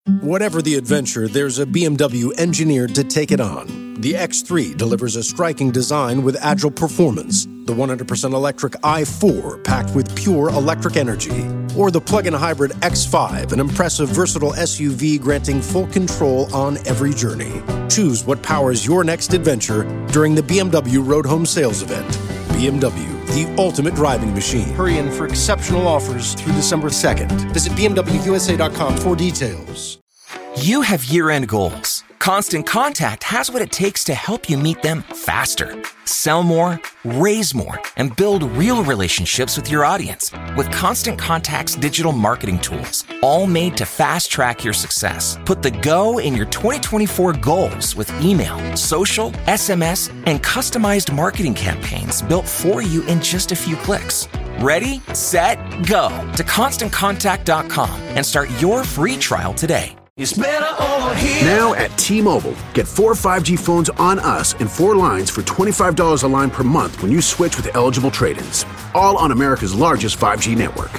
Whatever the adventure, there's a BMW engineered to take it on. The X3 delivers a striking design with agile performance. The 100% electric i4 packed with pure electric energy. Or the plug-in hybrid X5, an impressive versatile SUV granting full control on every journey. Choose what powers your next adventure during the BMW Road Home Sales Event. BMW, the ultimate driving machine. Hurry in for exceptional offers through December 2nd. Visit BMWUSA.com for details. You have year-end goals. Constant Contact has what it takes to help you meet them faster. Sell more, raise more, and build real relationships with your audience with Constant Contact's digital marketing tools, all made to fast-track your success. Put the go in your 2024 goals with email, social, SMS, and customized marketing campaigns built for you in just a few clicks. Ready, set, go to ConstantContact.com and start your free trial today. It's better over here. Now at T-Mobile, get 4 5G phones on us and 4 lines for $25 a line per month when you switch with eligible trade-ins. All on America's largest 5G network.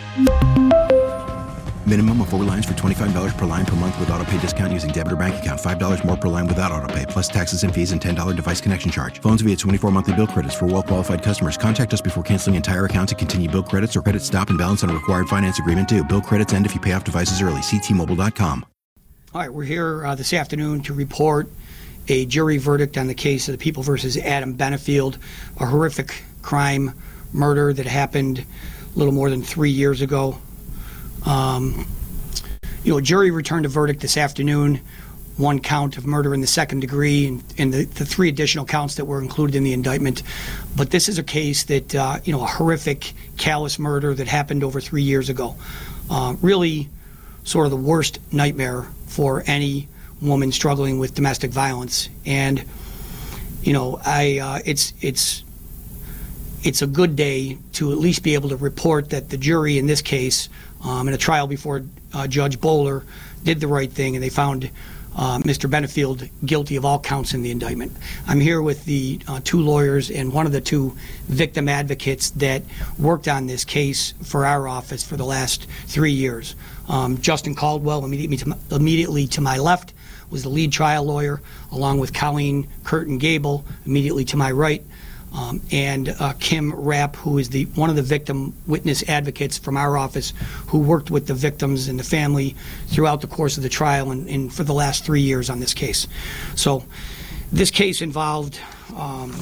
Minimum of 4 lines for $25 per line per month with autopay discount using debit or bank account. $5 more per line without autopay, plus taxes and fees and $10 device connection charge. Phones via 24 monthly bill credits for well-qualified customers. Contact us before canceling entire account to continue bill credits or credit stop and balance on a required finance agreement due. Bill credits end if you pay off devices early. See T-Mobile.com. All right, we're here this afternoon to report a jury verdict on the case of the People versus Adam Benefield, a horrific crime, murder that happened a little more than 3 years ago. A jury returned a verdict this afternoon, 1 count of murder in the second degree and the 3 additional counts that were included in the indictment. But this is a case that, a horrific, callous murder that happened over 3 years ago. Really sort of the worst nightmare for any woman struggling with domestic violence. And, it's a good day to at least be able to report that the jury in this case, in a trial before Judge Bowler, did the right thing, and they found Mr. Benefield guilty of all counts in the indictment. I'm here with the 2 lawyers and one of the 2 victim advocates that worked on this case for our office for the last 3 years. Justin Caldwell, immediately to my left, was the lead trial lawyer, along with Colleen Curtin Gable, immediately to my right, and Kim Rapp, who is one of the victim witness advocates from our office, who worked with the victims and the family throughout the course of the trial and for the last 3 years on this case. So this case involved, an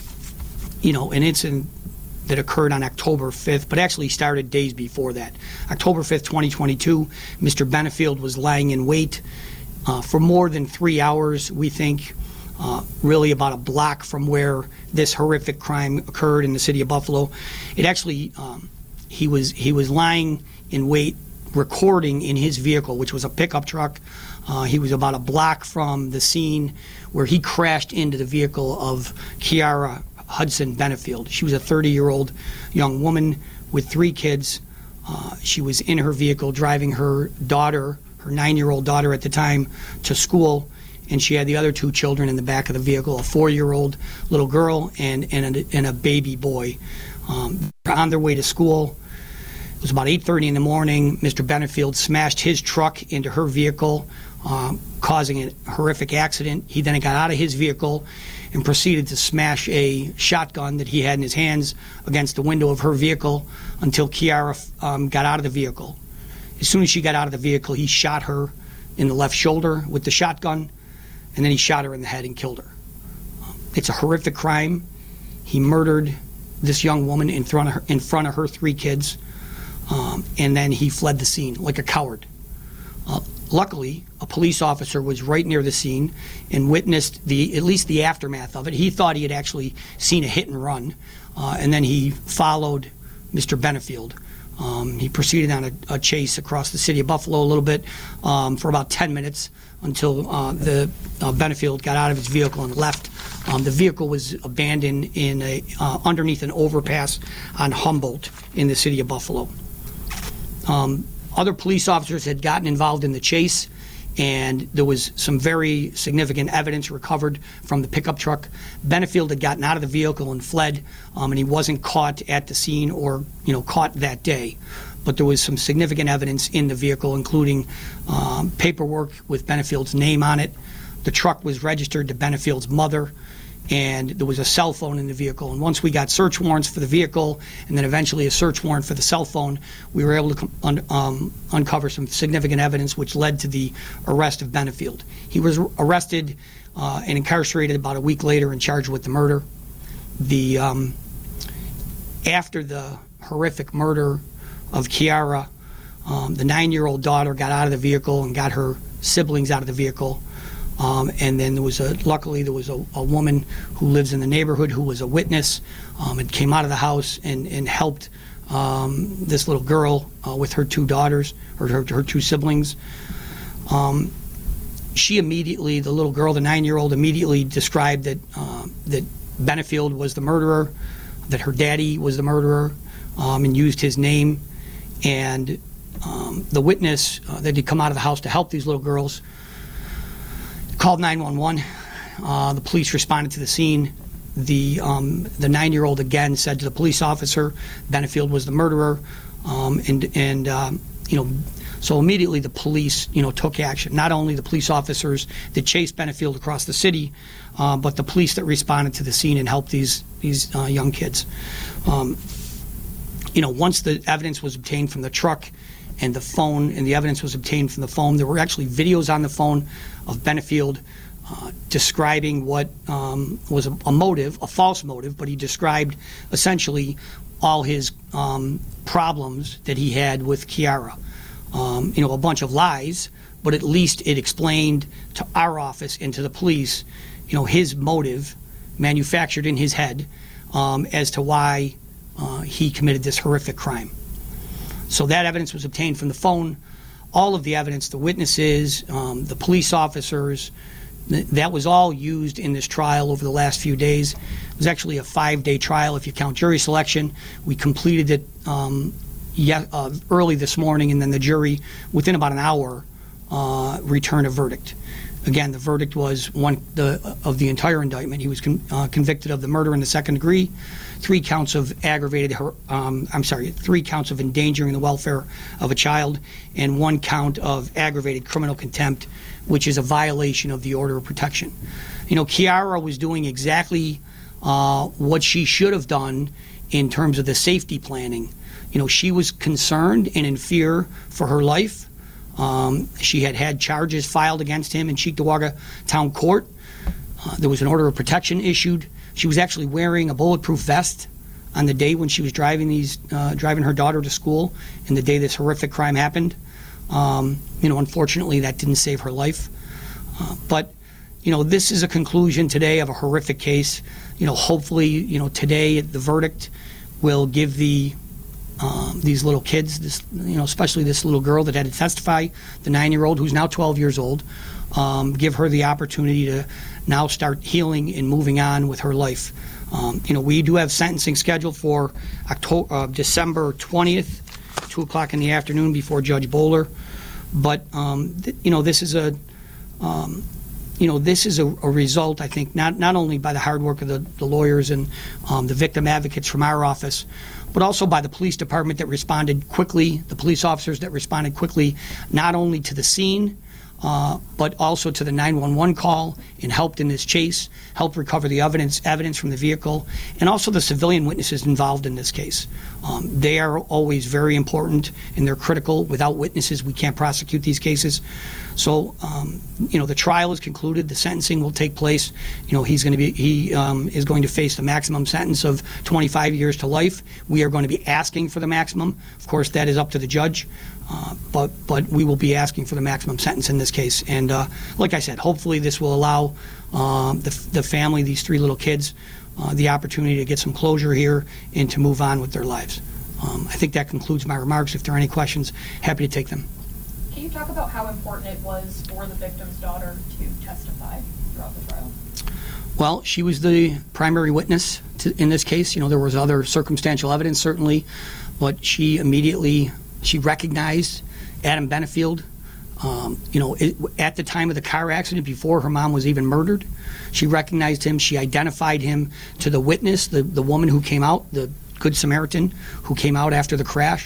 incident that occurred on October 5th, but actually started days before that. October 5th, 2022, Mr. Benefield was lying in wait for more than 3 hours, we think, really about a block from where this horrific crime occurred in the city of Buffalo. It actually, he was lying in wait, recording in his vehicle, which was a pickup truck. He was about a block from the scene where he crashed into the vehicle of Kiara Hudson Benefield. She was a 30-year-old young woman with 3 kids. She was in her vehicle driving her daughter, her 9-year-old daughter at the time, to school, and she had the other 2 children in the back of the vehicle, a 4-year-old little girl and a baby boy. On their way to school, it was about 8:30 in the morning. Mr. Benefield smashed his truck into her vehicle, causing a horrific accident. He then got out of his vehicle and proceeded to smash a shotgun that he had in his hands against the window of her vehicle until Kiara got out of the vehicle. As soon as she got out of the vehicle, he shot her in the left shoulder with the shotgun, and then he shot her in the head and killed her. It's a horrific crime. He murdered this young woman in front of her 3 kids, and then he fled the scene like a coward. Luckily, a police officer was right near the scene and witnessed at least the aftermath of it. He thought he had actually seen a hit and run, and then he followed Mr. Benefield. He proceeded on a chase across the city of Buffalo a little bit for about 10 minutes until the Benefield got out of his vehicle and left. The vehicle was abandoned underneath an overpass on Humboldt in the city of Buffalo. Other police officers had gotten involved in the chase, and there was some very significant evidence recovered from the pickup truck. Benefield had gotten out of the vehicle and fled, and he wasn't caught at the scene or caught that day. but there was some significant evidence in the vehicle, including paperwork with Benefield's name on it. The truck was registered to Benefield's mother, and there was a cell phone in the vehicle. And once we got search warrants for the vehicle and then eventually a search warrant for the cell phone, we were able to uncover some significant evidence which led to the arrest of Benefield. He was arrested and incarcerated about a week later and charged with the murder. After the horrific murder of Kiara, the 9-year-old daughter got out of the vehicle and got her siblings out of the vehicle. And then luckily there was a woman who lives in the neighborhood who was a witness and came out of the house and helped this little girl with her two daughters, or her two siblings. She immediately, the little girl, the 9-year-old, immediately described that Benefield was the murderer, that her daddy was the murderer, and used his name. And the witness that had come out of the house to help these little girls called 911. The police responded to the scene. The 9-year-old again said to the police officer, Benefield was the murderer, so immediately the police, took action. Not only the police officers that chased Benefield across the city, but the police that responded to the scene and helped these young kids. Once the evidence was obtained from the truck and the phone, and the evidence was obtained from the phone, there were actually videos on the phone of Benefield describing what was a motive, a false motive, but he described essentially all his problems that he had with Kiara. A bunch of lies, but at least it explained to our office and to the police, his motive manufactured in his head as to why he committed this horrific crime. So that evidence was obtained from the phone. All of the evidence, the witnesses, the police officers, that was all used in this trial over the last few days. It was actually a 5-day trial if you count jury selection. We completed it early this morning, and then the jury, within about an hour, returned a verdict. Again, the verdict was of the entire indictment. He was convicted of the murder in the second degree, 3 counts of 3 counts of endangering the welfare of a child, and 1 count of aggravated criminal contempt, which is a violation of the order of protection. Kiara was doing exactly what she should have done in terms of the safety planning. She was concerned and in fear for her life. She had charges filed against him in Cheektowaga Town Court. There was an order of protection issued. She was actually wearing a bulletproof vest on the day when she was driving her daughter to school, and the day this horrific crime happened. Unfortunately, that didn't save her life. But this is a conclusion today of a horrific case. Hopefully, today the verdict will give these little kids, especially this little girl that had to testify, the 9-year-old who's now 12 years old, give her the opportunity to now start healing and moving on with her life. We do have sentencing scheduled for December 20th, 2 o'clock in the afternoon before Judge Bowler. But this is a result, I think, not only by the hard work of the lawyers and the victim advocates from our office, but also by the police department that responded quickly, the police officers that responded quickly, not only to the scene, but also to the 911 call and helped in this chase, helped recover the evidence from the vehicle, and also the civilian witnesses involved in this case. They are always very important and they're critical. Without witnesses, we can't prosecute these cases. So, the trial is concluded. The sentencing will take place. He is going to face the maximum sentence of 25 years to life. We are going to be asking for the maximum. Of course, that is up to the judge. But we will be asking for the maximum sentence in this case. And like I said, hopefully this will allow the family, these 3 little kids, the opportunity to get some closure here and to move on with their lives. I think that concludes my remarks. If there are any questions, happy to take them. Can you talk about how important it was for the victim's daughter to testify throughout the trial? Well, she was the primary witness in this case. There was other circumstantial evidence, certainly, but she recognized Adam Benefield. At the time of the car accident, before her mom was even murdered, she recognized him. She identified him to the witness, the woman who came out, the Good Samaritan who came out after the crash.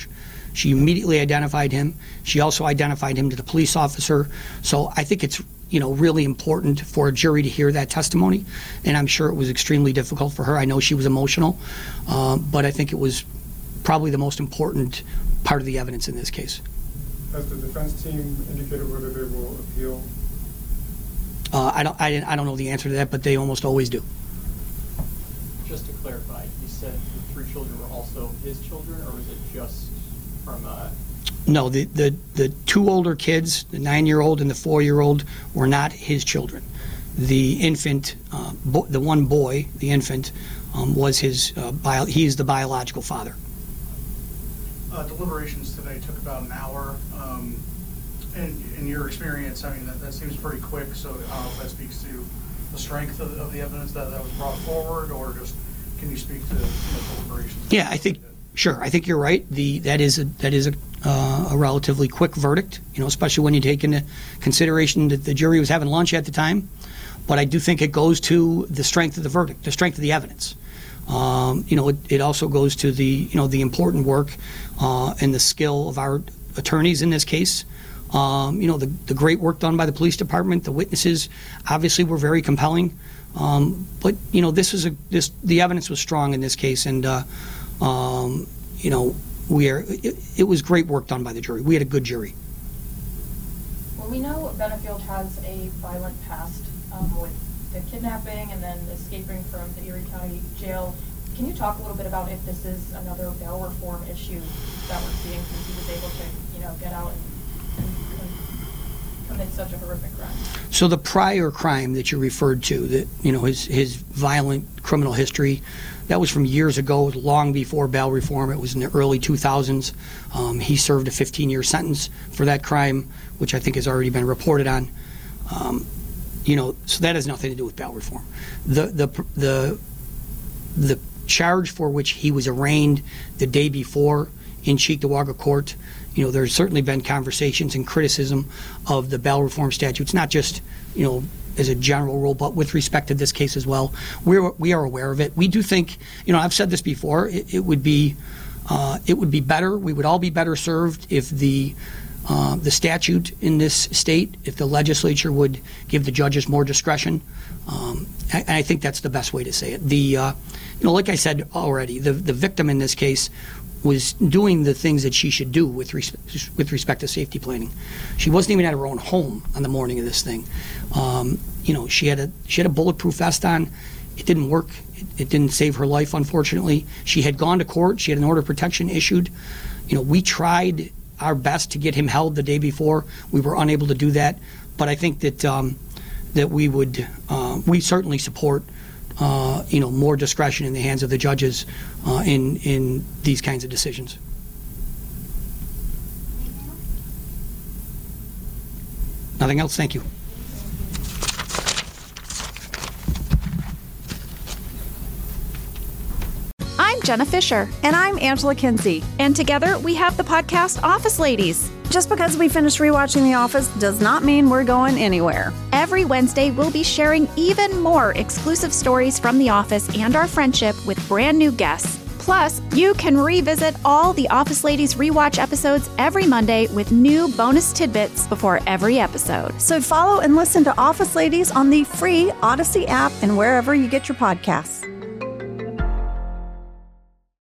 She immediately identified him. She also identified him to the police officer. So I think it's really important for a jury to hear that testimony, and I'm sure it was extremely difficult for her. I know she was emotional, but I think it was probably the most important part of the evidence in this case. Has the defense team indicated whether they will appeal? I don't know the answer to that, but they almost always do. Just to clarify, you said the 3 children were also his children, or was it just from No, the 2 older kids, the 9-year-old and the 4-year-old, were not his children. The infant, the one boy, the infant, was his. He is the biological father. Deliberations today took about an hour. In your experience, I mean, that seems pretty quick. So I don't know if that speaks to the strength of the evidence that was brought forward, or just can you speak to deliberations? Yeah, I think. Sure, I think you're right. That is a relatively quick verdict, especially when you take into consideration that the jury was having lunch at the time. But I do think it goes to the strength of the verdict, the strength of the evidence. It also goes to the important work and the skill of our attorneys in this case. The great work done by the police department, the witnesses obviously were very compelling. But the evidence was strong in this case, and it was great work done by the jury. We had a good jury. Well, we know Benefield has a violent past with the kidnapping and then escaping from the Erie County Jail. Can you talk a little bit about if this is another bail reform issue that we're seeing since he was able to, get out and commit such a horrific crime? So the prior crime that you referred to, that his violent criminal history, that was from years ago, long before bail reform. It was in the early 2000s. He served a 15-year sentence for that crime, which I think has already been reported on. So that has nothing to do with bail reform. The charge for which he was arraigned the day before in Cheektowaga Court, there's certainly been conversations and criticism of the bail reform statutes, not just, as a general rule, but with respect to this case as well. We are aware of it. We do think, I've said this before, it would be better, we would all be better served if the statute in this state, if the legislature would give the judges more discretion. I think that's the best way to say it. Like I said already, the victim in this case was doing the things that she should do with respect to safety planning. She wasn't even at her own home on the morning of this thing. She had a bulletproof vest on. It didn't work. It didn't save her life, unfortunately. She had gone to court. She had an order of protection issued. We tried our best to get him held the day before. We were unable to do that. But I think that we certainly support more discretion in the hands of the judges in these kinds of decisions. Nothing else? Thank you. I'm Jenna Fisher. And I'm Angela Kinsey. And together we have the podcast Office Ladies. Just because we finished rewatching The Office does not mean we're going anywhere. Every Wednesday, we'll be sharing even more exclusive stories from The Office and our friendship with brand new guests. Plus, you can revisit all the Office Ladies rewatch episodes every Monday with new bonus tidbits before every episode. So follow and listen to Office Ladies on the free Odyssey app and wherever you get your podcasts.